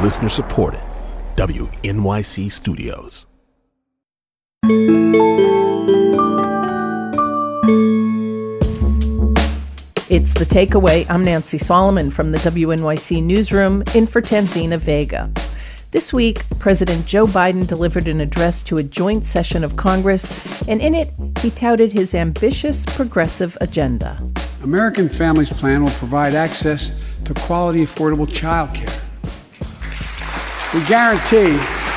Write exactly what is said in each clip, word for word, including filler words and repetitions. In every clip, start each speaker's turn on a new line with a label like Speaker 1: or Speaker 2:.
Speaker 1: Listener supported. W N Y C Studios.
Speaker 2: It's The Takeaway. I'm Nancy Solomon from the W N Y C newsroom in for Tanzina Vega. This week, President Joe Biden delivered an address to a joint session of Congress, and in it, he touted his ambitious progressive agenda.
Speaker 3: American Families Plan will provide access to quality, affordable child care. We guarantee,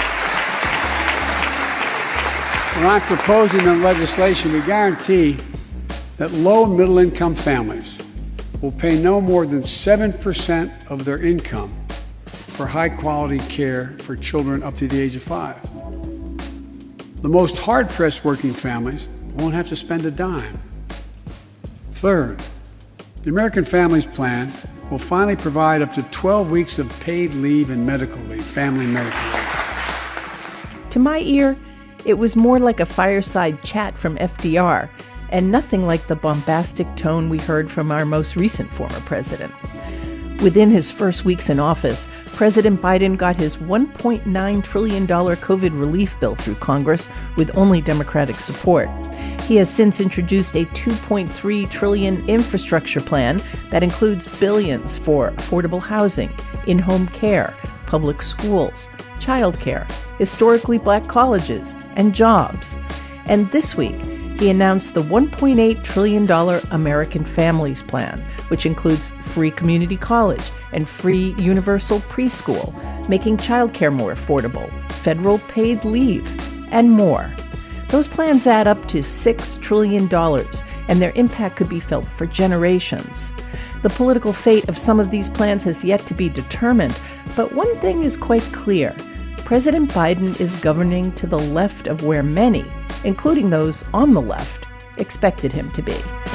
Speaker 3: when I'm proposing the legislation, we guarantee that low and middle income families will pay no more than seven percent of their income for high-quality care for children up to the age of five. The most hard-pressed working families won't have to spend a dime. Third, the American Families Plan will finally provide up to twelve weeks of paid leave and medical leave, family medical leave.
Speaker 2: To my ear, it was more like a fireside chat from F D R, and nothing like the bombastic tone we heard from our most recent former president. Within his first weeks in office, President Biden got his one point nine trillion dollars COVID relief bill through Congress with only Democratic support. He has since introduced a two point three trillion dollars infrastructure plan that includes billions for affordable housing, in-home care, public schools, childcare, historically black colleges, and jobs. And this week, he announced the one point eight trillion dollars American Families Plan, which includes free community college and free universal preschool, making childcare more affordable, federal paid leave, and more. Those plans add up to six trillion dollars, and their impact could be felt for generations. The political fate of some of these plans has yet to be determined, but one thing is quite clear. President Biden is governing to the left of where many, including those on the left, expected him to be.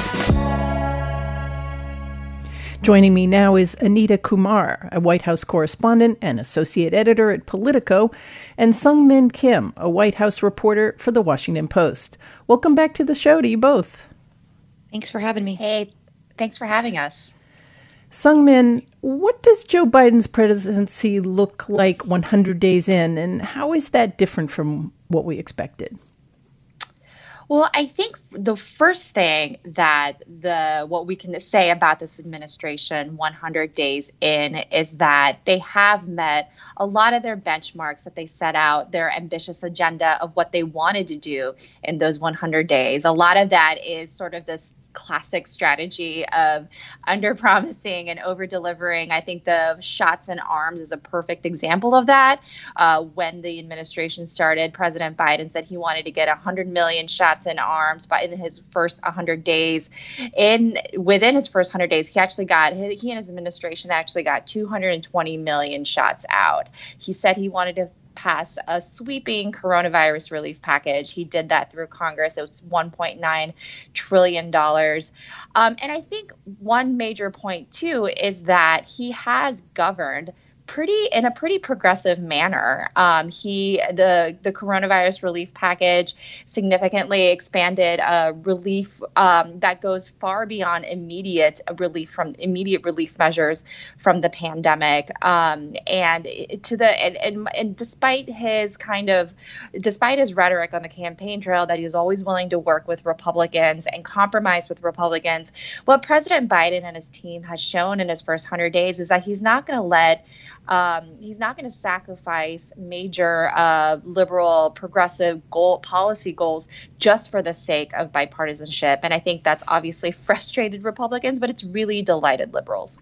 Speaker 2: Joining me now is Anita Kumar, a White House correspondent and associate editor at Politico, and Sung-Min Kim, a White House reporter for The Washington Post. Welcome back to the show to you both.
Speaker 4: Thanks for having me.
Speaker 5: Hey, thanks for having us.
Speaker 2: Sung-Min, what does Joe Biden's presidency look like one hundred days in, and how is that different from what we expected?
Speaker 5: Well, I think the first thing that the what we can say about this administration one hundred days in is that they have met a lot of their benchmarks that they set out, their ambitious agenda of what they wanted to do in those one hundred days. A lot of that is sort of this classic strategy of under-promising and over-delivering. I think the shots in arms is a perfect example of that. Uh, when the administration started, President Biden said he wanted to get one hundred million shots in arms by in his first one hundred days. In within his first one hundred days, he actually got he, he and his administration actually got two hundred twenty million shots out. He said he wanted to pass a sweeping coronavirus relief package. He did that through Congress. It was one point nine trillion dollars. Um, and I think one major point, too, is that he has governed pretty in a pretty progressive manner. Um, he the the coronavirus relief package significantly expanded uh, relief um, that goes far beyond immediate relief from immediate relief measures from the pandemic. Um, and to the and, and and despite his kind of despite his rhetoric on the campaign trail that he was always willing to work with Republicans and compromise with Republicans, what President Biden and his team has shown in his first one hundred days is that he's not going to let Um, he's not going to sacrifice major uh, liberal, progressive goal policy goals just for the sake of bipartisanship. And I think that's obviously frustrated Republicans, but it's really delighted liberals.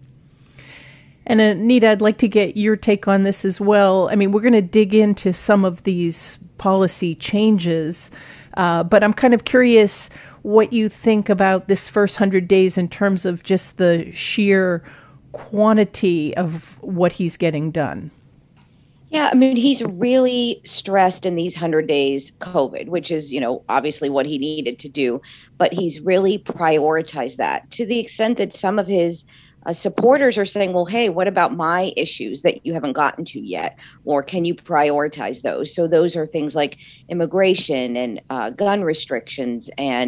Speaker 2: And Anita, I'd like to get your take on this as well. I mean, we're going to dig into some of these policy changes, uh, but I'm kind of curious what you think about this first one hundred days in terms of just the sheer quantity of what he's getting done.
Speaker 4: Yeah, I mean, he's really stressed in these one hundred days COVID, which is, you know, obviously what he needed to do. But he's really prioritized that to the extent that some of his uh, supporters are saying, well, hey, what about my issues that you haven't gotten to yet? Or can you prioritize those? So those are things like immigration and uh, gun restrictions and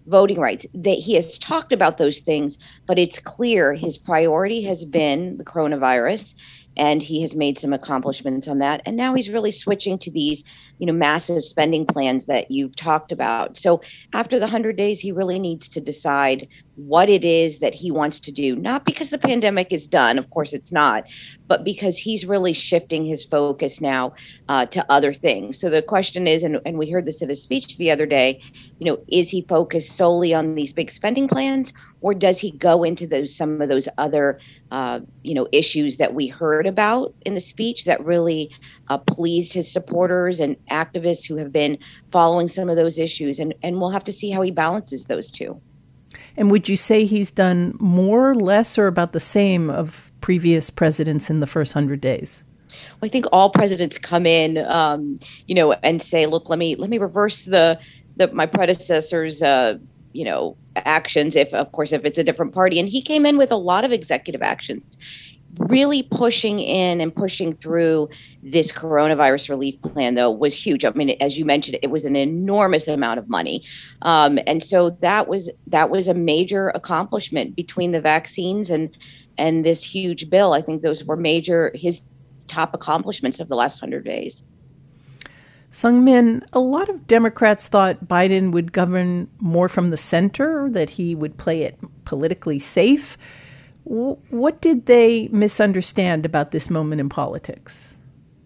Speaker 4: voting rights. That he has talked about those things, but it's clear his priority has been the coronavirus, and he has made some accomplishments on that. And now he's really switching to these, you know, massive spending plans that you've talked about. So after the one hundred days, he really needs to decide what it is that he wants to do, not because the pandemic is done, of course it's not, but because he's really shifting his focus now uh, to other things. So the question is, and, and we heard this at his speech the other day, you know, is he focused solely on these big spending plans, or does he go into those some of those other, uh, you know, issues that we heard about in the speech that really uh, pleased his supporters and activists who have been following some of those issues? And, and we'll have to see how he balances those two.
Speaker 2: And would you say he's done more, less, or about the same of previous presidents in the first hundred days?
Speaker 4: Well, I think all presidents come in, um, you know, and say, look, let me let me reverse the, the my predecessor's, uh, you know, actions. If, of course, if it's a different party. And he came in with a lot of executive actions, really pushing in and pushing through this coronavirus relief plan, though, was huge. I mean, as you mentioned, it was an enormous amount of money. Um, and so that was that was a major accomplishment between the vaccines and and this huge bill. I think those were major, his top accomplishments of the last hundred days.
Speaker 2: Seung-min, a lot of Democrats thought Biden would govern more from the center, that he would play it politically safe. What did they misunderstand about this moment in politics?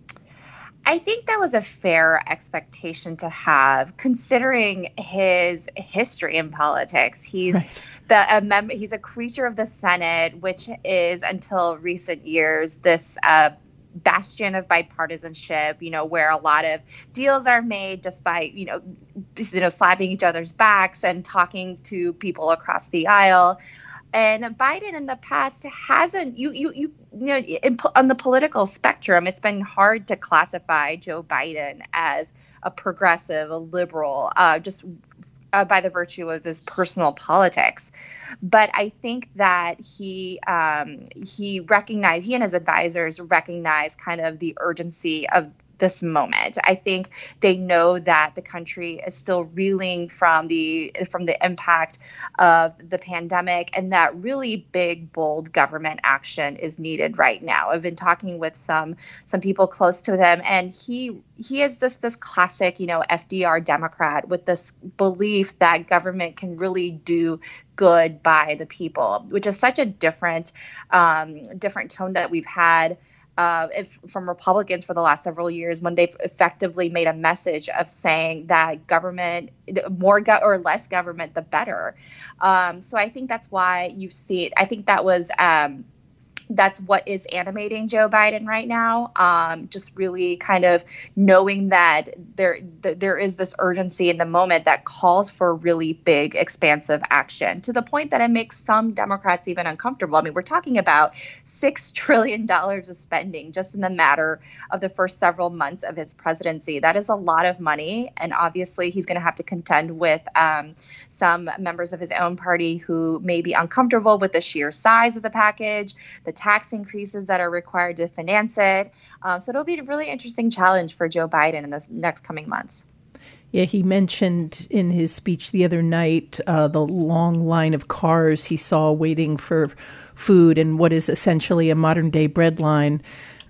Speaker 5: I think that was a fair expectation to have, considering his history in politics. He's right. the, a mem- he's a creature of the Senate, which is, until recent years, this uh, bastion of bipartisanship, you know, where a lot of deals are made just by, you know, you know, slapping each other's backs and talking to people across the aisle. And Biden in the past hasn't, you, you, you, you know, in, on the political spectrum, it's been hard to classify Joe Biden as a progressive, a liberal, uh, just uh, by the virtue of his personal politics. But I think that he um, he recognized, he and his advisors recognize kind of the urgency of this moment. I think they know that the country is still reeling from the from the impact of the pandemic, and that really big, bold government action is needed right now. I've been talking with some some people close to them, and he he is just this classic, you know, F D R Democrat with this belief that government can really do good by the people, which is such a different um, different tone that we've had Uh, if, from Republicans for the last several years, when they've effectively made a message of saying that government, more go- or less government, the better. Um, so I think that's why you see it. I think that was um, that's what is animating Joe Biden right now. Um, just really kind of knowing that there th- there is this urgency in the moment that calls for really big, expansive action, to the point that it makes some Democrats even uncomfortable. I mean, we're talking about six trillion dollars of spending just in the matter of the first several months of his presidency. That is a lot of money. And obviously, he's going to have to contend with um, some members of his own party who may be uncomfortable with the sheer size of the package, the tax increases that are required to finance it. Um, so it'll be a really interesting challenge for Joe Biden in the next coming months.
Speaker 2: Yeah, he mentioned in his speech the other night uh, the long line of cars he saw waiting for food and what is essentially a modern-day bread line.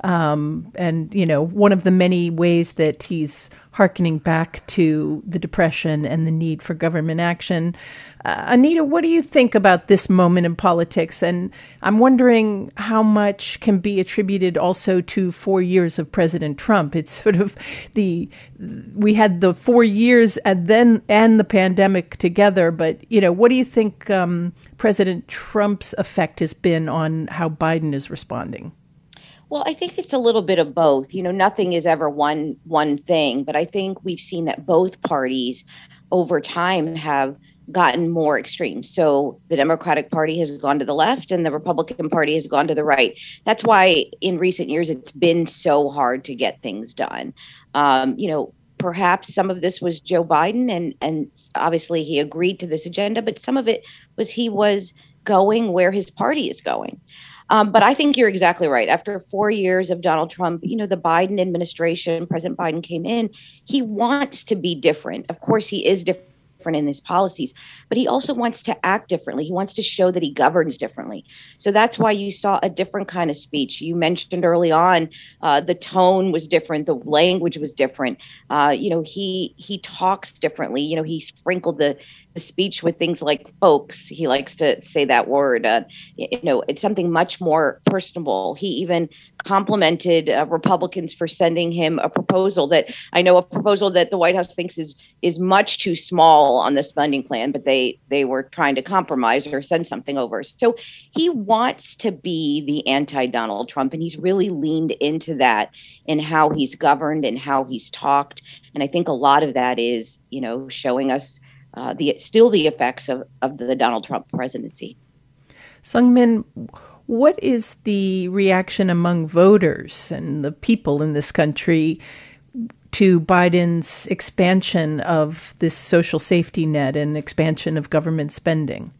Speaker 2: Um, and, you know, one of the many ways that he's hearkening back to the Depression and the need for government action. Uh, Anita, what do you think about this moment in politics? And I'm wondering how much can be attributed also to four years of President Trump. It's sort of the, we had the four years and then, and the pandemic together. But, you know, what do you think um, President Trump's effect has been on how Biden is responding?
Speaker 4: Well, I think it's a little bit of both. You know, nothing is ever one one thing, but I think we've seen that both parties over time have gotten more extreme. So the Democratic Party has gone to the left and the Republican Party has gone to the right. That's why in recent years it's been so hard to get things done. Um, you know, perhaps some of this was Joe Biden, and and obviously he agreed to this agenda, but some of it was he was going where his party is going. Um, but I think you're exactly right. After four years of Donald Trump, you know, the Biden administration, President Biden came in, he wants to be different. Of course, he is different different in his policies, but he also wants to act differently. He wants to show that he governs differently. So that's why you saw a different kind of speech. You mentioned early on, uh, the tone was different, the language was different. Uh, you know, he he talks differently. You know, he sprinkled the the speech with things like folks. He likes to say that word. Uh, you know, it's something much more personable. He even complimented uh, Republicans for sending him a proposal that I know a proposal that the White House thinks is is much too small on the spending plan, but they they were trying to compromise or send something over. So he wants to be the anti-Donald Trump, and he's really leaned into that in how he's governed and how he's talked. And I think a lot of that is, you know, showing us Uh, the still the effects of, of the Donald Trump presidency.
Speaker 2: Seung-min, what is the reaction among voters and the people in this country to Biden's expansion of this social safety net and expansion of government spending?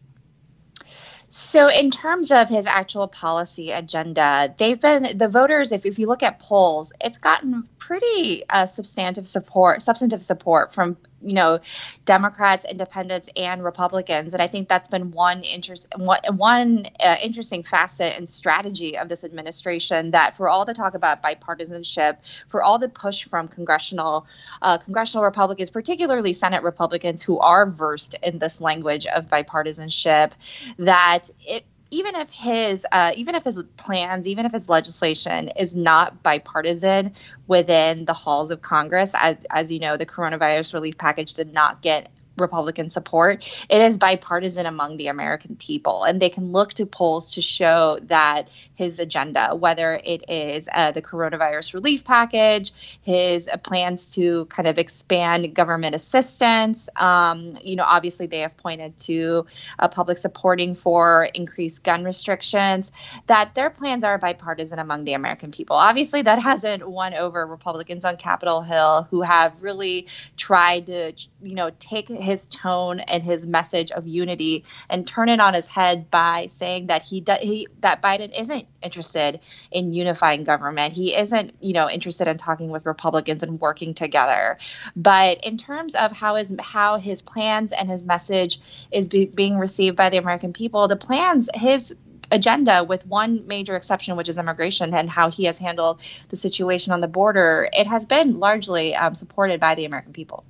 Speaker 5: So in terms of his actual policy agenda, they've been, the voters, if, if you look at polls, it's gotten pretty uh, substantive support, substantive support from, you know, Democrats, independents, and Republicans. And I think that's been one interest, one, one uh, interesting facet and strategy of this administration, that for all the talk about bipartisanship, for all the push from congressional, uh, congressional Republicans, particularly Senate Republicans who are versed in this language of bipartisanship, that it, even if his uh, even if his plans, even if his legislation is not bipartisan within the halls of Congress, as, as you know, the coronavirus relief package did not get Republican support. It is bipartisan among the American people, and they can look to polls to show that his agenda, whether it is uh, the coronavirus relief package, his uh, plans to kind of expand government assistance, um, you know, obviously they have pointed to uh, public supporting for increased gun restrictions, that their plans are bipartisan among the American people. Obviously, that hasn't won over Republicans on Capitol Hill, who have really tried to, you know, take his tone and his message of unity and turn it on his head by saying that he, do, he that Biden isn't interested in unifying government. He isn't, you know, interested in talking with Republicans and working together. But in terms of how his how his plans and his message is be, being received by the American people, the plans, his agenda, with one major exception, which is immigration and how he has handled the situation on the border, it has been largely um, supported by the American people.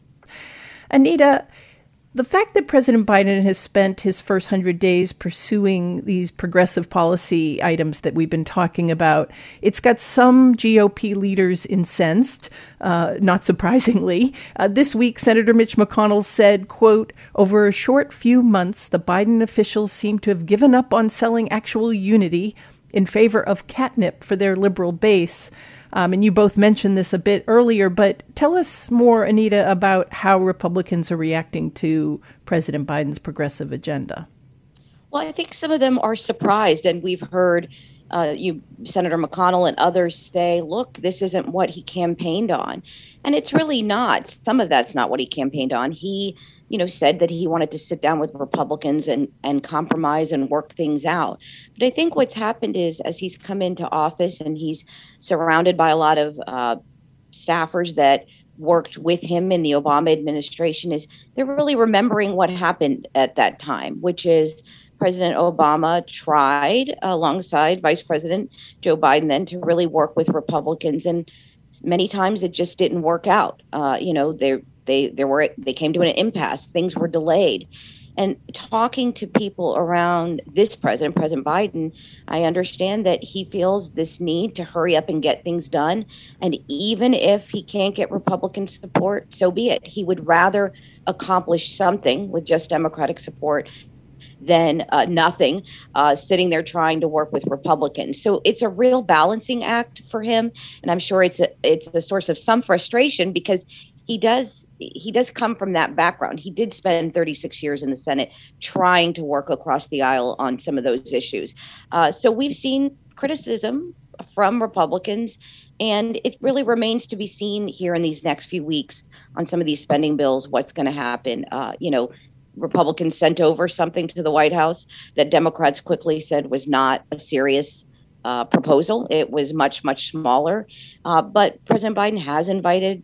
Speaker 2: Anita, the fact that President Biden has spent his first hundred days pursuing these progressive policy items that we've been talking about, it's got some G O P leaders incensed, uh, not surprisingly. Uh, this week, Senator Mitch McConnell said, quote, "Over a short few months, the Biden officials seem to have given up on selling actual unity in favor of catnip for their liberal base." Um, and you both mentioned this a bit earlier, but tell us more, Anita, about how Republicans are reacting to President Biden's progressive agenda.
Speaker 4: Well, I think some of them are surprised, and we've heard uh, you, Senator McConnell and others say, look, this isn't what he campaigned on. And it's really not. Some of that's not what he campaigned on. He, you know, said that he wanted to sit down with Republicans and, and compromise and work things out. But I think what's happened is, as he's come into office and he's surrounded by a lot of uh, staffers that worked with him in the Obama administration, is they're really remembering what happened at that time, which is President Obama tried alongside Vice President Joe Biden then to really work with Republicans. And many times it just didn't work out. Uh, you know, they they there were they came to an impasse. Things were delayed. And talking to people around this president, President Biden, I understand that he feels this need to hurry up and get things done. And even if he can't get Republican support, so be it. He would rather accomplish something with just Democratic support than uh, nothing, uh, sitting there trying to work with Republicans. So it's a real balancing act for him. And I'm sure it's a, it's a source of some frustration, because he does he does come from that background. He did spend thirty-six years in the Senate trying to work across the aisle on some of those issues. Uh, so we've seen criticism from Republicans, and it really remains to be seen here in these next few weeks on some of these spending bills, what's going to happen. Uh, you know, Republicans sent over something to the White House that Democrats quickly said was not a serious uh, proposal. It was much, much smaller. Uh, but President Biden has invited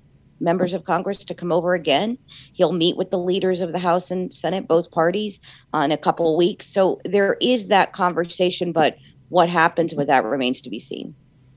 Speaker 4: members of Congress to come over again. He'll meet with the leaders of the House and Senate, both parties, uh, in a couple of weeks. So there is that conversation, but what happens with that remains to be seen.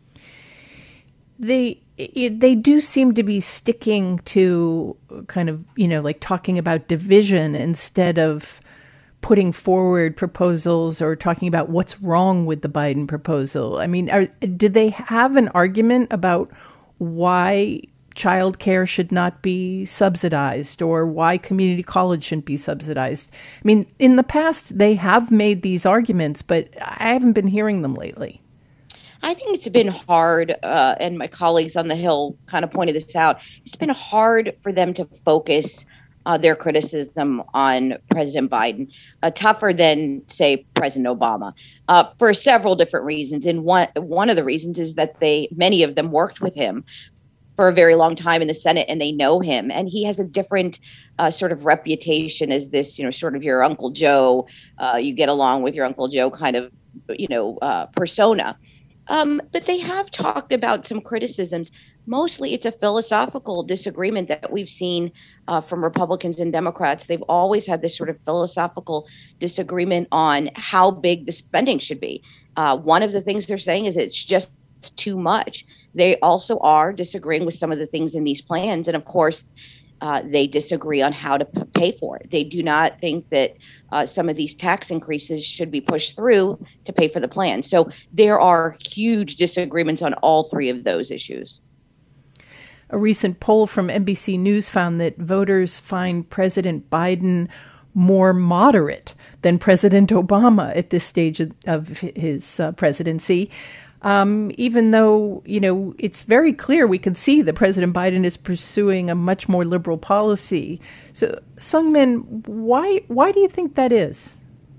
Speaker 2: They they do seem to be sticking to kind of, you know, like talking about division instead of putting forward proposals or talking about what's wrong with the Biden proposal. I mean, are, did they have an argument about why child care should not be subsidized or why community college shouldn't be subsidized? I mean, in the past, they have made these arguments, but I haven't been hearing them lately.
Speaker 4: I think it's been hard, uh, and my colleagues on the Hill kind of pointed this out. It's been hard for them to focus uh, their criticism on President Biden, uh, tougher than, say, President Obama, uh, for several different reasons. And one one of the reasons is that they many of them worked with him for a very long time in the Senate, and they know him, and he has a different uh, sort of reputation as this, you know, sort of your Uncle Joe. Uh, you get along with your Uncle Joe kind of, you know, uh, persona. Um, but they have talked about some criticisms. Mostly it's a philosophical disagreement that we've seen uh, from Republicans and Democrats. They've always had this sort of philosophical disagreement on how big the spending should be. Uh, one of the things they're saying is it's just too much. They also are disagreeing with some of the things in these plans. And of course, uh, they disagree on how to p- pay for it. They do not think that uh, some of these tax increases should be pushed through to pay for the plan. So there are huge disagreements on all three of those issues.
Speaker 2: A recent poll from N B C News found that voters find President Biden more moderate than President Obama at this stage of, of his uh, presidency. Um, even though, you know, it's very clear we can see that President Biden is pursuing a much more liberal policy. So, Seung-min, why why do you think that is?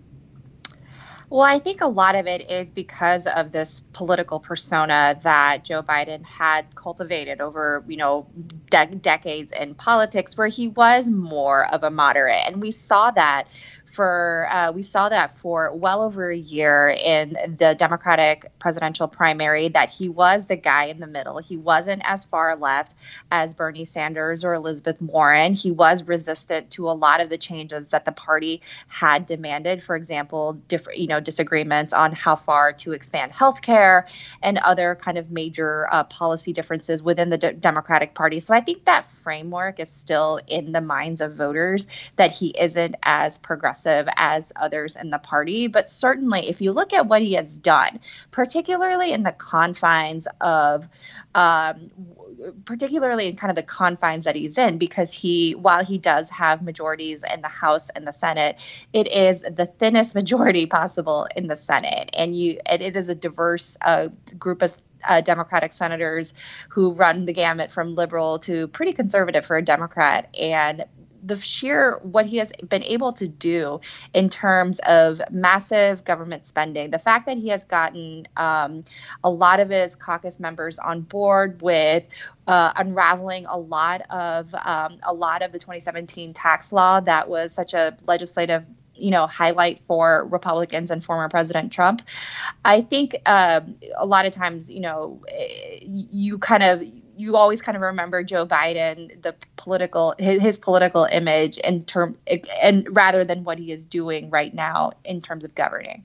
Speaker 5: Well, I think a lot of it is because of this political persona that Joe Biden had cultivated over, you know, de- decades in politics, where he was more of a moderate. And we saw that for uh, we saw that for well over a year in the Democratic presidential primary, that he was the guy in the middle. He wasn't as far left as Bernie Sanders or Elizabeth Warren. He was resistant to a lot of the changes that the party had demanded. For example, different, you know, disagreements on how far to expand health care and other kind of major uh, policy differences within the D- Democratic Party. So I think that framework is still in the minds of voters, that he isn't as progressive as others in the party. But certainly, if you look at what he has done, particularly in the confines of um, particularly in kind of the confines that he's in, because he, while he does have majorities in the House and the Senate, it is the thinnest majority possible in the Senate. And you, and it is a diverse uh, group of uh, Democratic senators who run the gamut from liberal to pretty conservative for a Democrat. And the sheer what he has been able to do in terms of massive government spending, the fact that he has gotten um, a lot of his caucus members on board with uh, unraveling a lot of um, a lot of the twenty seventeen tax law that was such a legislative, you know, highlight for Republicans and former President Trump. I think uh, a lot of times, you know, you kind of you always kind of remember Joe Biden, the political his, his political image in term and rather than what he is doing right now in terms of governing.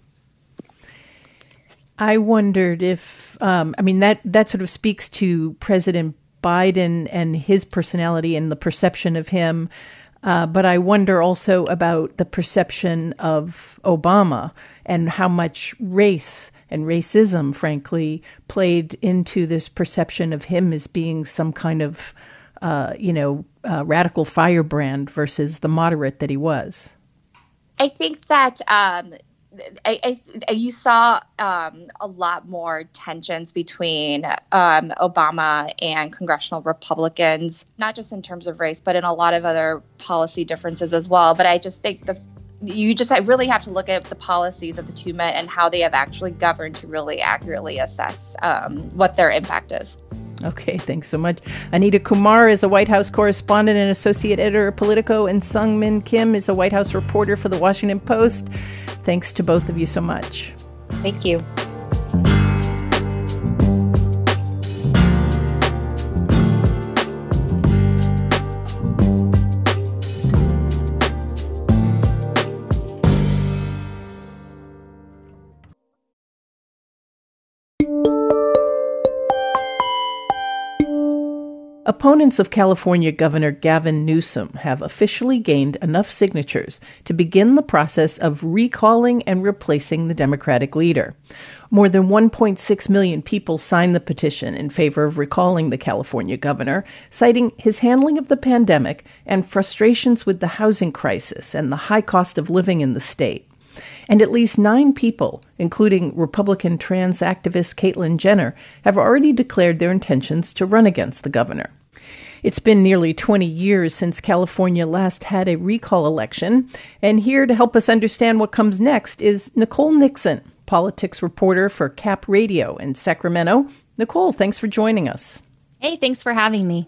Speaker 2: I wondered if um, I mean that that sort of speaks to President Biden and his personality and the perception of him. Uh, but I wonder also about the perception of Obama and how much race and racism, frankly, played into this perception of him as being some kind of, uh, you know, uh, radical firebrand versus the moderate that he was.
Speaker 5: I think that um, I, I, you saw um, a lot more tensions between um, Obama and congressional Republicans, not just in terms of race, but in a lot of other policy differences as well. But I just think the you just I really have to look at the policies of the two men and how they have actually governed to really accurately assess um, what their impact is.
Speaker 2: Okay, thanks so much. Anita Kumar is a White House correspondent and associate editor of Politico, and Seung-min Kim is a White House reporter for The Washington Post. Thanks to both of you so much.
Speaker 4: Thank you.
Speaker 2: opponents of California Governor Gavin Newsom have officially gained enough signatures to begin the process of recalling and replacing the Democratic leader. More than one point six million people signed the petition in favor of recalling the California governor, citing his handling of the pandemic and frustrations with the housing crisis and the high cost of living in the state. And at least nine people, including Republican trans activist Caitlyn Jenner, have already declared their intentions to run against the governor. It's been nearly twenty years since California last had a recall election, and here to help us understand what comes next is Nicole Nixon, politics reporter for Cap Radio in Sacramento. Nicole, thanks for joining us.
Speaker 6: Hey, thanks for having me.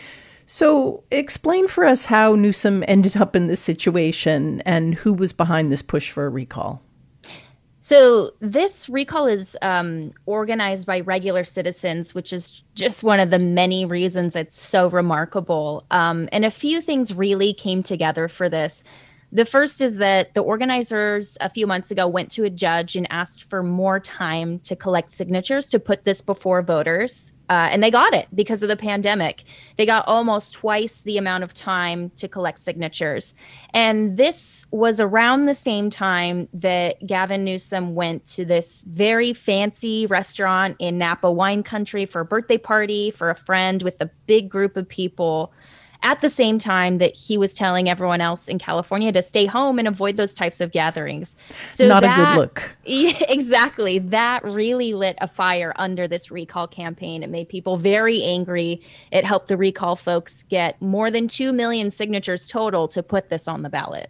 Speaker 2: So explain for us how Newsom ended up in this situation and who was behind this push for a recall.
Speaker 6: So this recall is um, organized by regular citizens, which is just one of the many reasons it's so remarkable. Um, and a few things really came together for this. The first is that the organizers a few months ago went to a judge and asked for more time to collect signatures to put this before voters. Uh, and they got it because of the pandemic. They got almost twice the amount of time to collect signatures. And this was around the same time that Gavin Newsom went to this very fancy restaurant in Napa wine country for a birthday party for a friend with a big group of people, at the same time that he was telling everyone else in California to stay home and avoid those types of gatherings. So
Speaker 2: Not
Speaker 6: that,
Speaker 2: a good look.
Speaker 6: Yeah, exactly. That really lit a fire under this recall campaign. It made people very angry. It helped the recall folks get more than two million signatures total to put this on the ballot.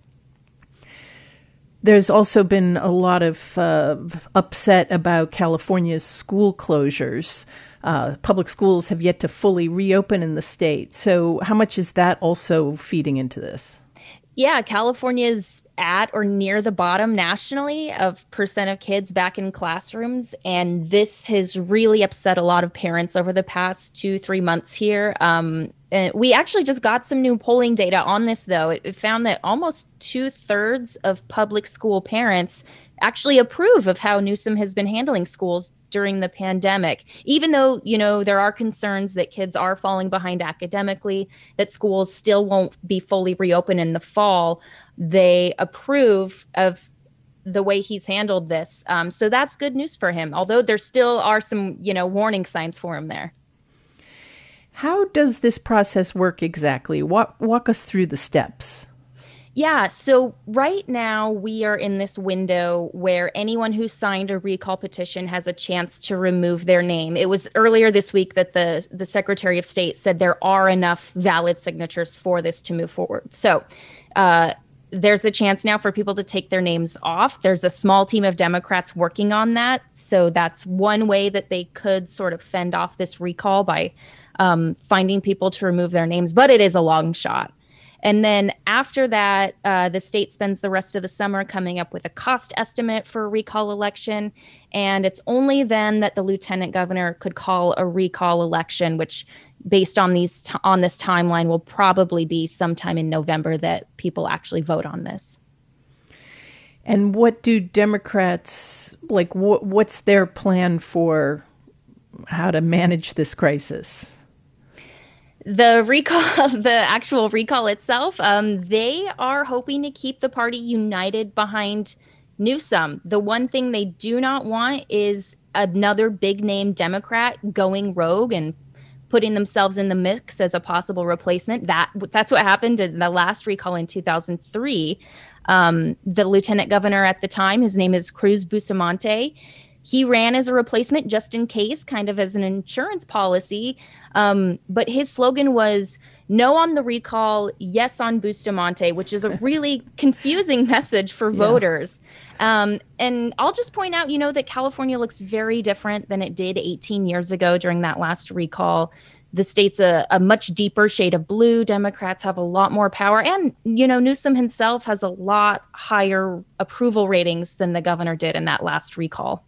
Speaker 2: There's also been a lot of uh, upset about California's school closures. Uh, public schools have yet to fully reopen in the state. So how much is that also feeding into this?
Speaker 6: Yeah, California's at or near the bottom nationally of percent of kids back in classrooms. And this has really upset a lot of parents over the past two, three months here. Um, and we actually just got some new polling data on this, though. It, it found that almost two thirds of public school parents actually approve of how Newsom has been handling schools during the pandemic, even though, you know, there are concerns that kids are falling behind academically, that schools still won't be fully reopened in the fall. They approve of the way he's handled this. Um, so that's good news for him, although there still are some, you know, warning signs for him there.
Speaker 2: How does this process work exactly? Walk, walk us through the steps.
Speaker 6: Yeah, so right now we are in this window where anyone who signed a recall petition has a chance to remove their name. It was earlier this week that the, the Secretary of State said there are enough valid signatures for this to move forward. So uh, there's a chance now for people to take their names off. There's a small team of Democrats working on that. So that's one way that they could sort of fend off this recall by um, finding people to remove their names, but it is a long shot. And then after that, uh, the state spends the rest of the summer coming up with a cost estimate for a recall election. And it's only then that the lieutenant governor could call a recall election, which based on these t- on this timeline will probably be sometime in November that people actually vote on this.
Speaker 2: And what do Democrats, like, wh- what's their plan for how to manage this crisis?
Speaker 6: The recall, the actual recall itself, um, they are hoping to keep the party united behind Newsom. The one thing they do not want is another big name Democrat going rogue and putting themselves in the mix as a possible replacement. That that's what happened in the last recall in two thousand three. Um, the lieutenant governor at the time, his name is Cruz Bustamante. He ran as a replacement just in case, kind of as an insurance policy. Um, but his slogan was no on the recall, yes on Bustamante, which is a really confusing message for voters. Yeah. Um, and I'll just point out, you know, that California looks very different than it did eighteen years ago during that last recall. The state's a, a much deeper shade of blue. Democrats have a lot more power. And, you know, Newsom himself has a lot higher approval ratings than the governor did in that last recall.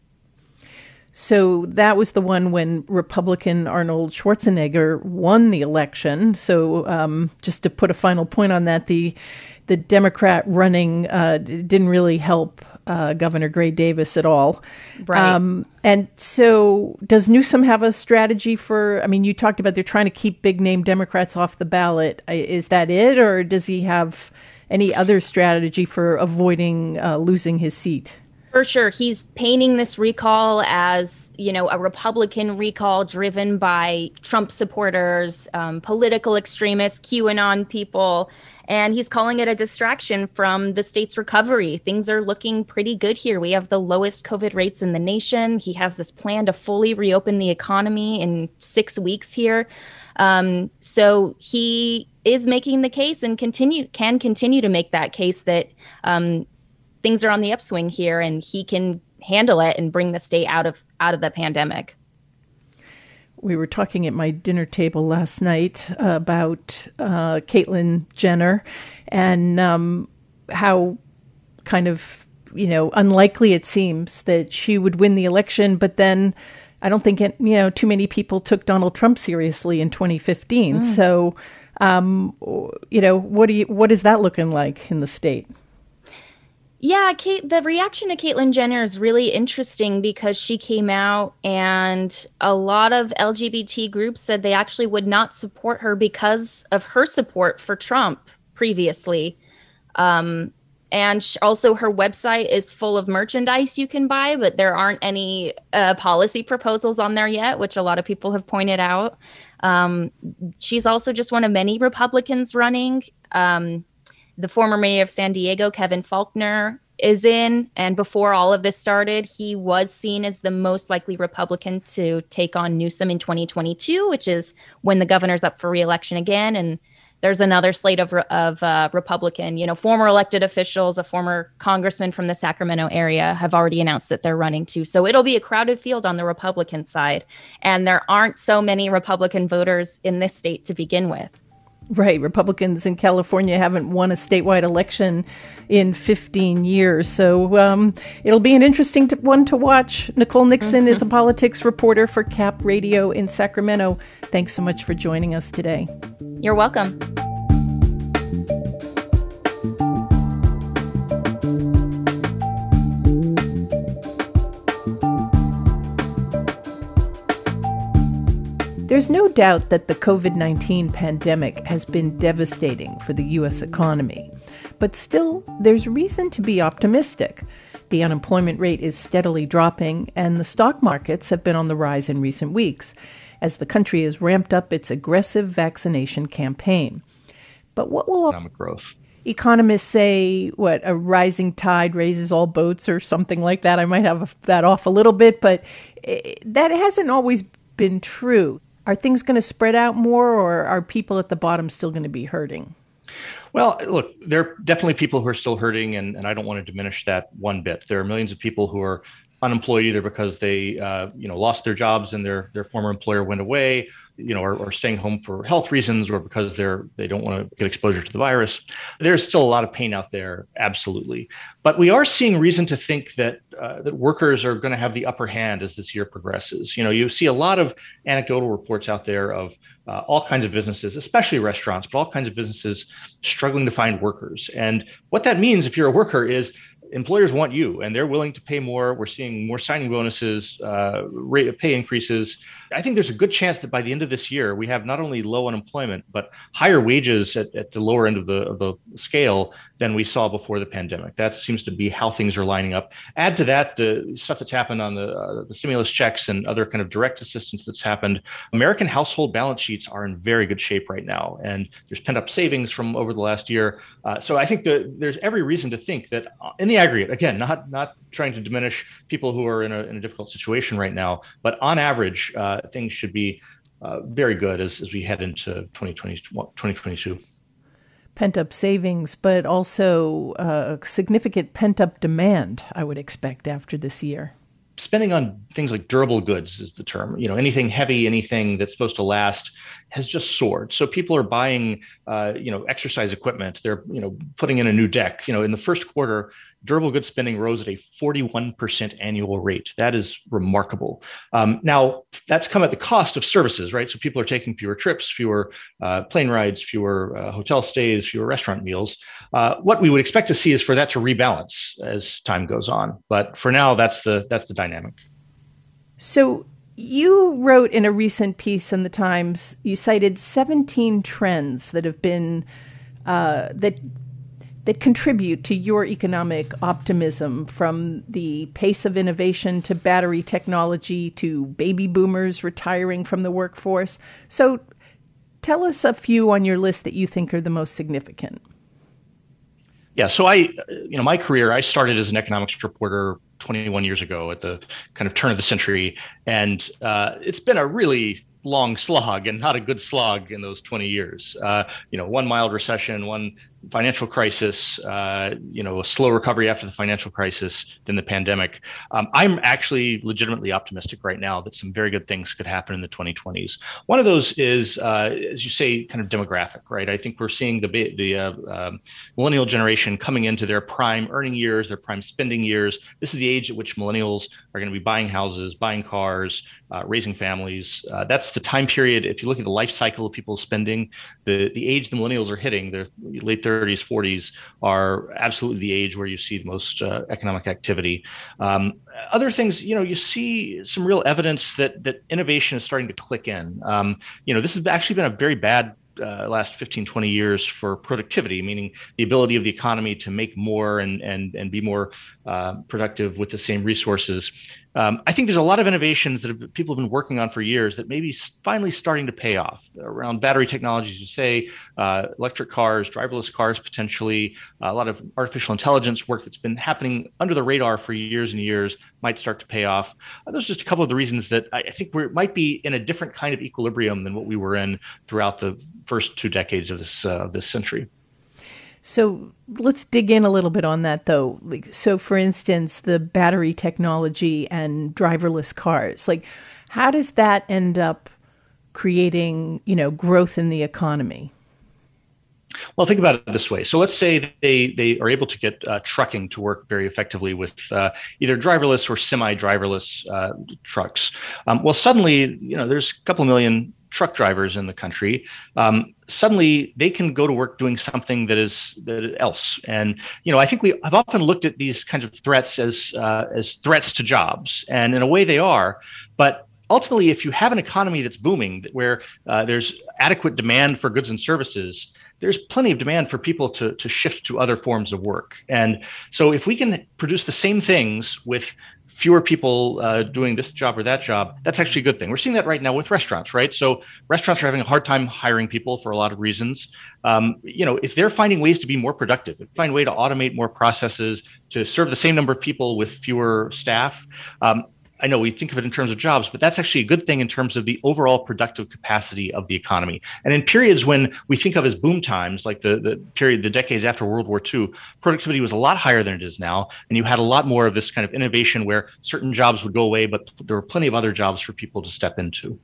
Speaker 2: So that was the one when Republican Arnold Schwarzenegger won the election. So um, just to put a final point on that, the the Democrat running uh, didn't really help uh, Governor Gray Davis at all.
Speaker 6: Right. Um,
Speaker 2: and so does Newsom have a strategy for, I mean, you talked about they're trying to keep big name Democrats off the ballot. Is that it? Or does he have any other strategy for avoiding uh, losing his seat?
Speaker 6: For sure. He's painting this recall as, you know, a Republican recall driven by Trump supporters, um, political extremists, QAnon people, and he's calling it a distraction from the state's recovery. Things are looking pretty good here. We have the lowest COVID rates in the nation. He has this plan to fully reopen the economy in six weeks here. Um, so he is making the case and continue can continue to make that case that um, things are on the upswing here and he can handle it and bring the state out of out of the pandemic.
Speaker 2: We were talking at my dinner table last night about uh, Caitlyn Jenner and um, how kind of, you know, unlikely it seems that she would win the election. But then I don't think, it, you know, too many people took Donald Trump seriously in twenty fifteen. Mm. So, um, you know, what do you, what is that looking like in the state?
Speaker 6: Yeah, Kate, the reaction to Caitlyn Jenner is really interesting because she came out and a lot of L G B T groups said they actually would not support her because of her support for Trump previously. Um, and sh- also her website is full of merchandise you can buy, but there aren't any uh, policy proposals on there yet, which a lot of people have pointed out. Um, she's also just one of many Republicans running. Um, The former mayor of San Diego, Kevin Faulconer, is in. And before all of this started, he was seen as the most likely Republican to take on Newsom in twenty twenty-two, which is when the governor's up for re-election again. And there's another slate of, of uh, Republican, you know, former elected officials, a former congressman from the Sacramento area have already announced that they're running too. So it'll be a crowded field on the Republican side. And there aren't so many Republican voters in this state to begin with.
Speaker 2: Right. Republicans in California haven't won a statewide election in fifteen years. So um, it'll be an interesting to, one to watch. Nicole Nixon mm-hmm. is a politics reporter for Cap Radio in Sacramento. Thanks so much for joining us today.
Speaker 6: You're welcome.
Speaker 2: There's no doubt that the COVID nineteen pandemic has been devastating for the U S economy. But still, there's reason to be optimistic. The unemployment rate is steadily dropping, and the stock markets have been on the rise in recent weeks, as the country has ramped up its aggressive vaccination campaign. But what will
Speaker 7: economic growth?
Speaker 2: Economists say, what, a rising tide raises all boats or something like that? I might have that off a little bit, but that hasn't always been true. Are things going to spread out more, or are people at the bottom still going to be hurting?
Speaker 7: Well, look, there are definitely people who are still hurting, and, and I don't want to diminish that one bit. There are millions of people who are unemployed either because they, uh, you know, lost their jobs and their their former employer went away, you know, or, or staying home for health reasons, or because they're they don't want to get exposure to the virus. There's still a lot of pain out there, absolutely. But we are seeing reason to think that uh, that workers are going to have the upper hand as this year progresses. You know, you see a lot of anecdotal reports out there of uh, all kinds of businesses, especially restaurants, but all kinds of businesses struggling to find workers. And what that means, if you're a worker, is employers want you and they're willing to pay more. We're seeing more signing bonuses, uh, rate of pay increases. I think there's a good chance that by the end of this year, we have not only low unemployment, but higher wages at, at the lower end of the, of the scale than we saw before the pandemic. That seems to be how things are lining up. Add to that the stuff that's happened on the, uh, the stimulus checks and other kind of direct assistance that's happened. American household balance sheets are in very good shape right now. And there's pent up savings from over the last year. Uh, so I think that there's every reason to think that in the aggregate, again, not, not trying to diminish people who are in a, in a difficult situation right now, but on average, uh, things should be uh, very good as, as we head into twenty twenty, twenty twenty-two.
Speaker 2: Pent-up savings, but also uh, significant pent-up demand, I would expect, after this year.
Speaker 7: Spending on things like durable goods is the term. You know, anything heavy, anything that's supposed to last has just soared. So people are buying, uh, you know, exercise equipment. They're, you know, putting in a new deck. You know, in the first quarter, durable goods spending rose at a forty-one percent annual rate. That is remarkable. Um, now, that's come at the cost of services, right? So people are taking fewer trips, fewer uh, plane rides, fewer uh, hotel stays, fewer restaurant meals. Uh, what we would expect to see is for that to rebalance as time goes on. But for now, that's the that's the dynamic.
Speaker 2: So you wrote in a recent piece in the Times, you cited seventeen trends that have been uh, that that contribute to your economic optimism, from the pace of innovation to battery technology to baby boomers retiring from the workforce. So tell us a few on your list that you think are the most significant.
Speaker 7: Yeah, so I, you know, my career, I started as an economics reporter twenty-one years ago at the kind of turn of the century. And uh, it's been a really long slog, and not a good slog in those twenty years. Uh, you know, one mild recession, one financial crisis, uh, you know, a slow recovery after the financial crisis, then the pandemic. Um, I'm actually legitimately optimistic right now that some very good things could happen in the twenty twenties. One of those is, uh, as you say, kind of demographic, right? I think we're seeing the the uh, uh, millennial generation coming into their prime earning years, their prime spending years. This is the age at which millennials are going to be buying houses, buying cars, uh, raising families. Uh, that's the time period. If you look at the life cycle of people's spending, the the age the millennials are hitting, their late thirties, forties, are absolutely the age where you see the most uh, economic activity. Um, other things, you know, you see some real evidence that that innovation is starting to click in. Um, you know, this has actually been a very bad Uh, last fifteen, twenty years for productivity, meaning the ability of the economy to make more and and and be more uh, productive with the same resources. Um, I think there's a lot of innovations that have, people have been working on for years that may be finally starting to pay off around battery technologies, you say, uh, electric cars, driverless cars, potentially. Uh, a lot of artificial intelligence work that's been happening under the radar for years and years might start to pay off. Uh, those are just a couple of the reasons that I, I think we might be in a different kind of equilibrium than what we were in throughout the first two decades of this uh, this century.
Speaker 2: So let's dig in a little bit on that, though. Like, so, for instance, the battery technology and driverless cars, like, how does that end up creating, you know, growth in the economy?
Speaker 7: Well, think about it this way. So let's say they, they are able to get uh, trucking to work very effectively with uh, either driverless or semi-driverless uh, trucks. Um, well, suddenly, you know, there's a couple million truck drivers in the country. Um, suddenly they can go to work doing something that is that else. And, you know, I think we have often looked at these kinds of threats as uh, as threats to jobs. And in a way they are. But ultimately, if you have an economy that's booming, where uh, there's adequate demand for goods and services, there's plenty of demand for people to, to shift to other forms of work. And so if we can produce the same things with fewer people uh, doing this job or that job, that's actually a good thing. We're seeing that right now with restaurants, right? So restaurants are having a hard time hiring people for a lot of reasons. Um, you know, if they're finding ways to be more productive, if they find a way to automate more processes, to serve the same number of people with fewer staff, um, I know we think of it in terms of jobs, but that's actually a good thing in terms of the overall productive capacity of the economy. And in periods when we think of as boom times, like the, the period, the decades after World War Two, productivity was a lot higher than it is now. And you had a lot more of this kind of innovation where certain jobs would go away, but there were plenty of other jobs for people to step into.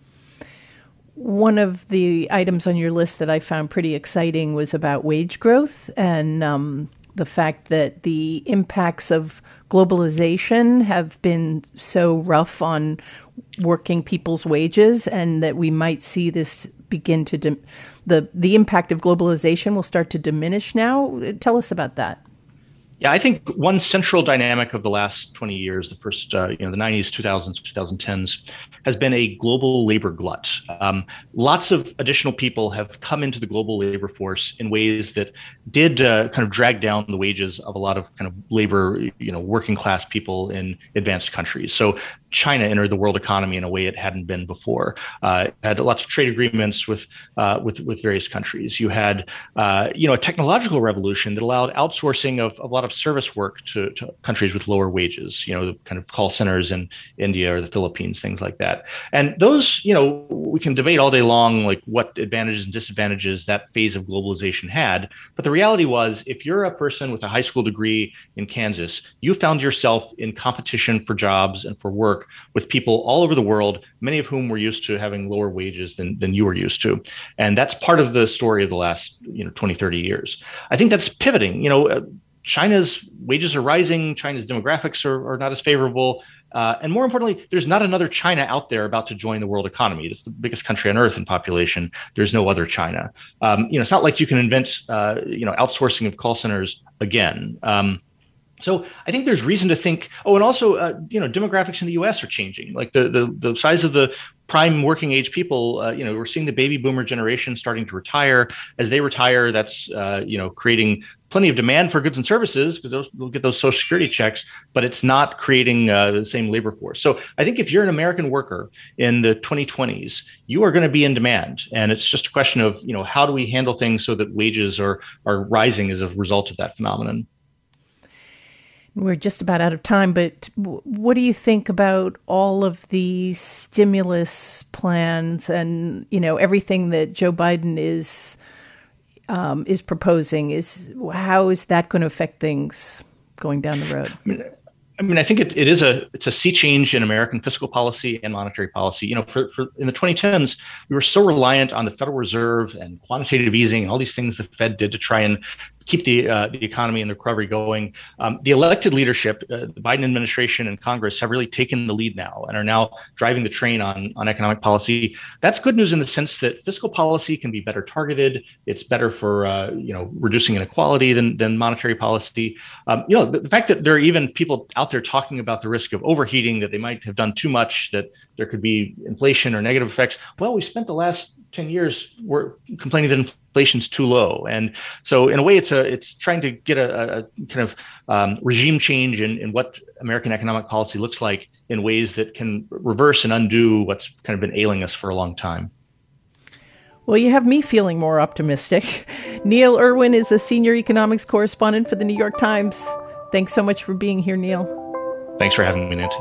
Speaker 2: One of the items on your list that I found pretty exciting was about wage growth and um, the fact that the impacts of globalization have been so rough on working people's wages, and that we might see this begin to dim- the the impact of globalization will start to diminish now. Tell us about that.
Speaker 7: Yeah, I think one central dynamic of the last twenty years, the first, uh, you know, the nineties, two thousands, twenty tens, has been a global labor glut. Um, lots of additional people have come into the global labor force in ways that did uh, kind of drag down the wages of a lot of kind of labor, you know, working class people in advanced countries. So China entered the world economy in a way it hadn't been before. Uh, had lots of trade agreements with uh, with with various countries. You had, uh, you know, a technological revolution that allowed outsourcing of, of a lot of service work to, to countries with lower wages. You know, the kind of call centers in India or the Philippines, things like that. And those, you know, we can debate all day long, like what advantages and disadvantages that phase of globalization had. But the reality was, if you're a person with a high school degree in Kansas, you found yourself in competition for jobs and for work with people all over the world, many of whom were used to having lower wages than, than you were used to. And that's part of the story of the last, you know, twenty, thirty years. I think that's pivoting. You know, uh, China's wages are rising, China's demographics are, are not as favorable. Uh, and more importantly, there's not another China out there about to join the world economy. It's the biggest country on earth in population. There's no other China. Um, you know, it's not like you can invent, uh, you know, outsourcing of call centers again. Um, so I think there's reason to think, oh, and also, uh, you know, demographics in the U S are changing. Like the the, the size of the prime working age people, uh, you know, we're seeing the baby boomer generation starting to retire. As they retire, that's, uh, you know, creating plenty of demand for goods and services because those will get those social security checks, but it's not creating uh, the same labor force. So I think if you're an American worker in the twenty twenties, you are going to be in demand. And it's just a question of, you know, how do we handle things so that wages are, are rising as a result of that phenomenon?
Speaker 2: We're just about out of time, but what do you think about all of the stimulus plans and, you know, everything that Joe Biden is um, is proposing? Is how is that going to affect things going down the road?
Speaker 7: I mean, I mean, I think it, it is a it's a sea change in American fiscal policy and monetary policy. You know, for, for in the twenty tens, we were so reliant on the Federal Reserve and quantitative easing and all these things the Fed did to try and keep the uh, the economy and the recovery going. Um, the elected leadership, uh, the Biden administration and Congress have really taken the lead now and are now driving the train on, on economic policy. That's good news in the sense that fiscal policy can be better targeted. It's better for uh, you know reducing inequality than than monetary policy. Um, you know, the, the fact that there are even people out there talking about the risk of overheating, that they might have done too much, that there could be inflation or negative effects. Well, we spent the last ten years we're complaining that inflation's too low. And so in a way, it's a it's trying to get a, a kind of um, regime change in, in what American economic policy looks like in ways that can reverse and undo what's kind of been ailing us for a long time.
Speaker 2: Well, you have me feeling more optimistic. Neil Irwin is a senior economics correspondent for the New York Times. Thanks so much for being here, Neil.
Speaker 7: Thanks for having me, Nancy.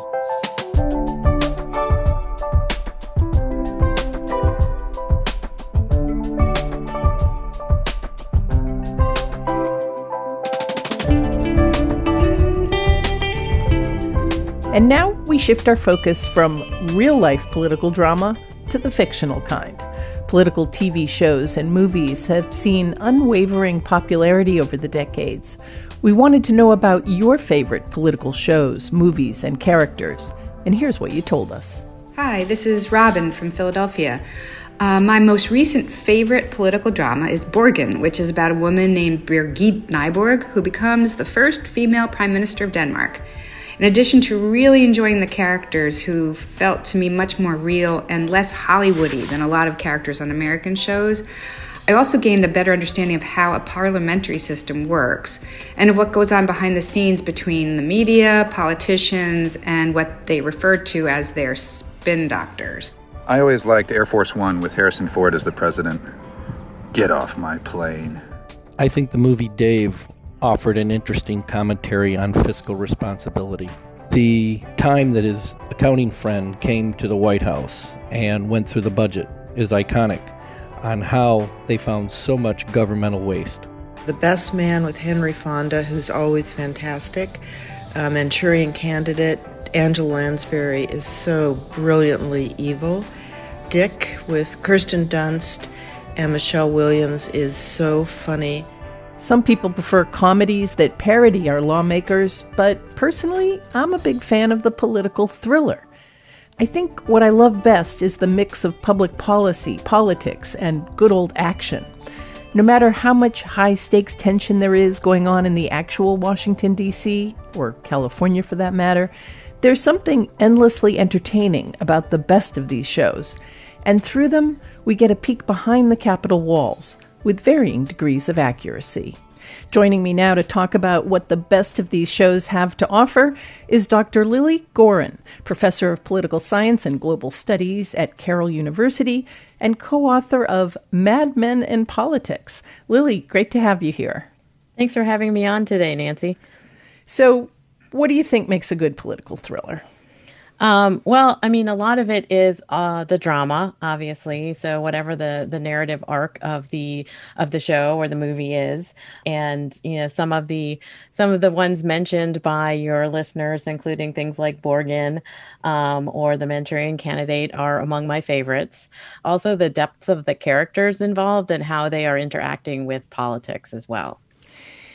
Speaker 2: And now we shift our focus from real-life political drama to the fictional kind. Political T V shows and movies have seen unwavering popularity over the decades. We wanted to know about your favorite political shows, movies, and characters. And here's what you told us.
Speaker 8: Hi, this is Robin from Philadelphia. Uh, my most recent favorite political drama is Borgen, which is about a woman named Birgit Nyborg, who becomes the first female prime minister of Denmark. In addition to really enjoying the characters, who felt to me much more real and less Hollywoody than a lot of characters on American shows, I also gained a better understanding of how a parliamentary system works and of what goes on behind the scenes between the media, politicians, and what they refer to as their spin doctors.
Speaker 9: I always liked Air Force One with Harrison Ford as the president. Get off my plane.
Speaker 10: I think the movie Dave offered an interesting commentary on fiscal responsibility. The time that his accounting friend came to the White House and went through the budget is iconic on how they found so much governmental waste.
Speaker 11: The Best Man with Henry Fonda, who's always fantastic. Uh, Manchurian Candidate, Angela Lansbury is so brilliantly evil. Dick with Kirsten Dunst and Michelle Williams is so funny.
Speaker 2: Some people prefer comedies that parody our lawmakers, but personally, I'm a big fan of the political thriller. I think what I love best is the mix of public policy, politics, and good old action. No matter how much high-stakes tension there is going on in the actual Washington, D C, or California for that matter, there's something endlessly entertaining about the best of these shows. And through them, we get a peek behind the Capitol walls, with varying degrees of accuracy. Joining me now to talk about what the best of these shows have to offer is Doctor Lily Goren, professor of political science and global studies at Carroll University and co-author of Mad Men and Politics. Lily, great to have you here.
Speaker 12: Thanks for having me on today, Nancy.
Speaker 2: So, what do you think makes a good political thriller?
Speaker 12: Um, well, I mean, a lot of it is uh, the drama, obviously. So whatever the the narrative arc of the of the show or the movie is, and you know, some of the some of the ones mentioned by your listeners, including things like Borgen um, or The Manchurian Candidate, are among my favorites. Also, the depths of the characters involved and how they are interacting with politics as well.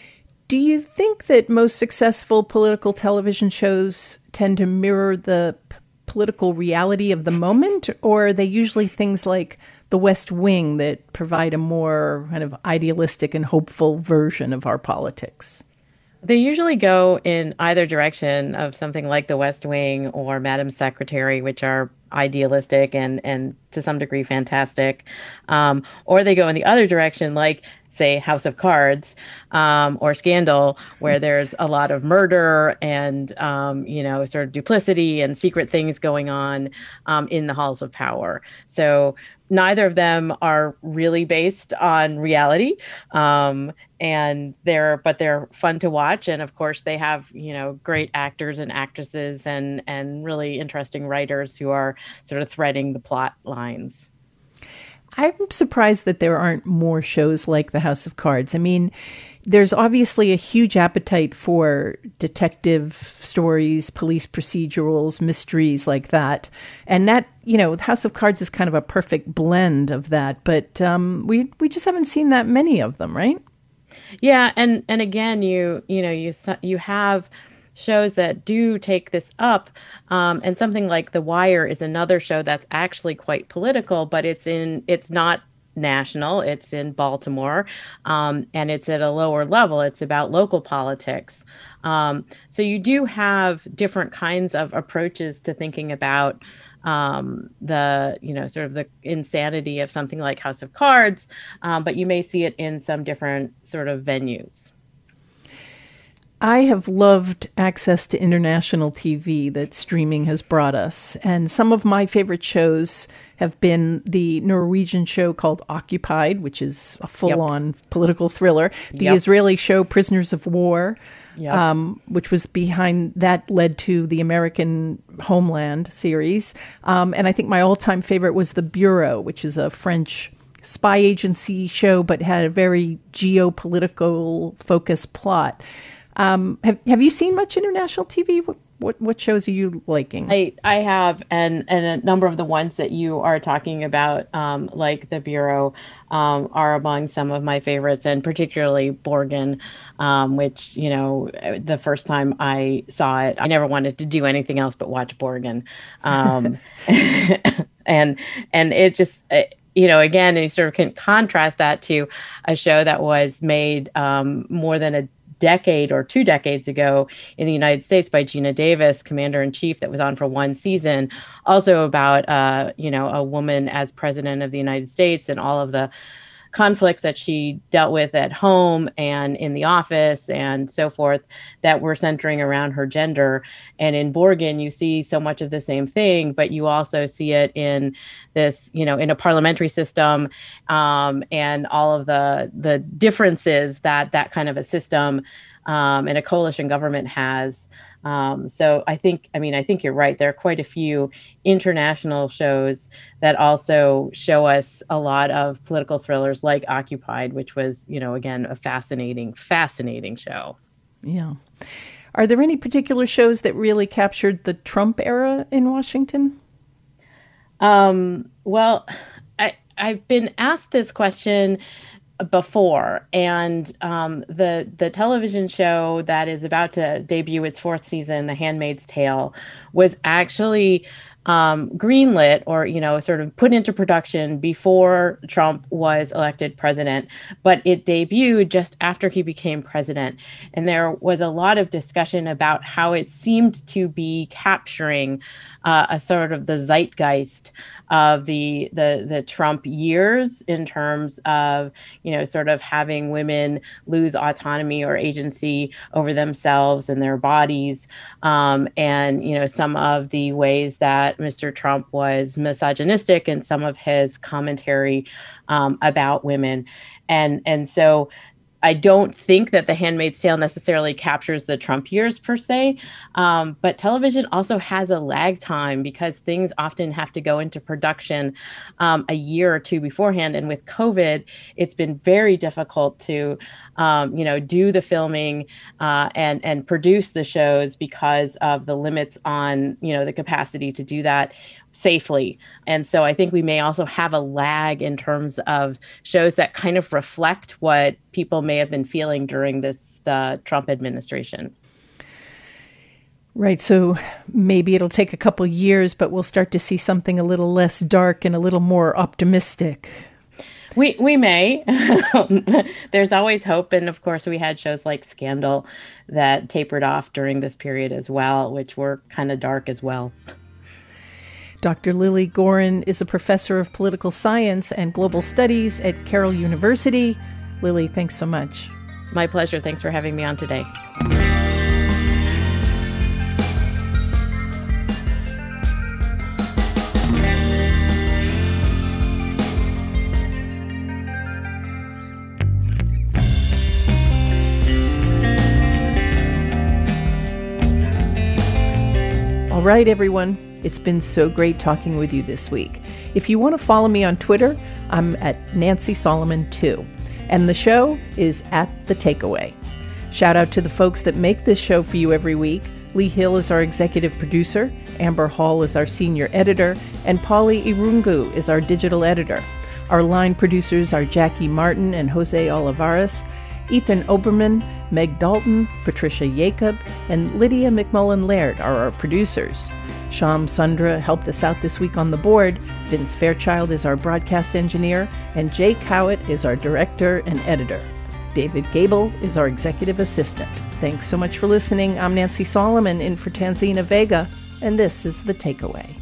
Speaker 2: Do you think that most successful political television shows tend to mirror the p- political reality of the moment, or are they usually things like The West Wing that provide a more kind of idealistic and hopeful version of our politics?
Speaker 12: They usually go in either direction of something like The West Wing or Madam Secretary, which are idealistic and, and to some degree fantastic. Um, or they go in the other direction, like, say, House of Cards um, or Scandal, where there's a lot of murder and, um, you know, sort of duplicity and secret things going on um, in the halls of power. So neither of them are really based on reality. Um, and they're, but they're fun to watch. And of course they have, you know, great actors and actresses and, and really interesting writers who are sort of threading the plot lines.
Speaker 2: I'm surprised that there aren't more shows like The House of Cards. I mean, there's obviously a huge appetite for detective stories, police procedurals, mysteries like that. And that, you know, The House of Cards is kind of a perfect blend of that. But um, we we just haven't seen that many of them, right?
Speaker 12: Yeah, and and again, you you know, you you have shows that do take this up. Um, and something like The Wire is another show that's actually quite political, but it's in it's not national. It's in Baltimore, um, and it's at a lower level. It's about local politics. Um, so you do have different kinds of approaches to thinking about um, the, you know, sort of the insanity of something like House of Cards, um, but you may see it in some different sort of venues.
Speaker 2: I have loved access to international T V that streaming has brought us. And some of my favorite shows have been the Norwegian show called Occupied, which is a full-on yep. political thriller. The yep. Israeli show Prisoners of War, yep. um, which was behind, that led to the American Homeland series. Um, and I think my all-time favorite was The Bureau, which is a French spy agency show, but had a very geopolitical focused plot. Um, have have you seen much international T V? What, what what shows are you liking?
Speaker 12: I, I have, and and a number of the ones that you are talking about, um, like The Bureau, um, are among some of my favorites, and particularly Borgen, um, which, you know, the first time I saw it, I never wanted to do anything else but watch Borgen, um, and and it just. It, You know, again, you sort of can contrast that to a show that was made um, more than a decade or two decades ago in the United States by Gina Davis, Commander-in-Chief, that was on for one season, also about, uh, you know, a woman as president of the United States and all of the conflicts that she dealt with at home and in the office and so forth that were centering around her gender. And in Borgen, you see so much of the same thing, but you also see it in this, you know, in a parliamentary system um, and all of the the differences that that kind of a system um, and a coalition government has. Um, so I think, I mean, I think you're right. There are quite a few international shows that also show us a lot of political thrillers like Occupied, which was, you know, again, a fascinating, fascinating show.
Speaker 2: Yeah. Are there any particular shows that really captured the Trump era in Washington?
Speaker 12: Um, well, I, I've been asked this question before, and um, the the television show that is about to debut its fourth season, The Handmaid's Tale, was actually um, greenlit or, you know, sort of put into production before Trump was elected president, but it debuted just after he became president. And there was a lot of discussion about how it seemed to be capturing uh, a sort of the zeitgeist of the the the Trump years in terms of, you know, sort of having women lose autonomy or agency over themselves and their bodies, um, and, you know, some of the ways that Mister Trump was misogynistic in some of his commentary um, about women, and and so. I don't think that The Handmaid's Tale necessarily captures the Trump years per se, um, but television also has a lag time because things often have to go into production um, a year or two beforehand. And with COVID, it's been very difficult to, um, you know, do the filming uh, and and produce the shows because of the limits on, you know, the capacity to do that safely. And so I think we may also have a lag in terms of shows that kind of reflect what people may have been feeling during this uh, Trump administration.
Speaker 2: Right. So maybe it'll take a couple years, but we'll start to see something a little less dark and a little more optimistic.
Speaker 12: We we may. There's always hope. And of course, we had shows like Scandal that tapered off during this period as well, which were kind of dark as well.
Speaker 2: Doctor Lilly Goren is a professor of political science and global studies at Carroll University. Lilly, thanks so much.
Speaker 12: My pleasure. Thanks for having me on today.
Speaker 2: All right, everyone. It's been so great talking with you this week. If you want to follow me on Twitter, I'm at Nancy Solomon two. And the show is at The Takeaway. Shout out to the folks that make this show for you every week. Lee Hill is our executive producer, Amber Hall is our senior editor, and Polly Irungu is our digital editor. Our line producers are Jackie Martin and Jose Olivares, Ethan Oberman, Meg Dalton, Patricia Jacob, and Lydia McMullen Laird are our producers. Sham Sundra helped us out this week on the board, Vince Fairchild is our broadcast engineer, and Jay Cowett is our director and editor. David Gable is our executive assistant. Thanks so much for listening. I'm Nancy Solomon in for Tanzina Vega, and this is The Takeaway.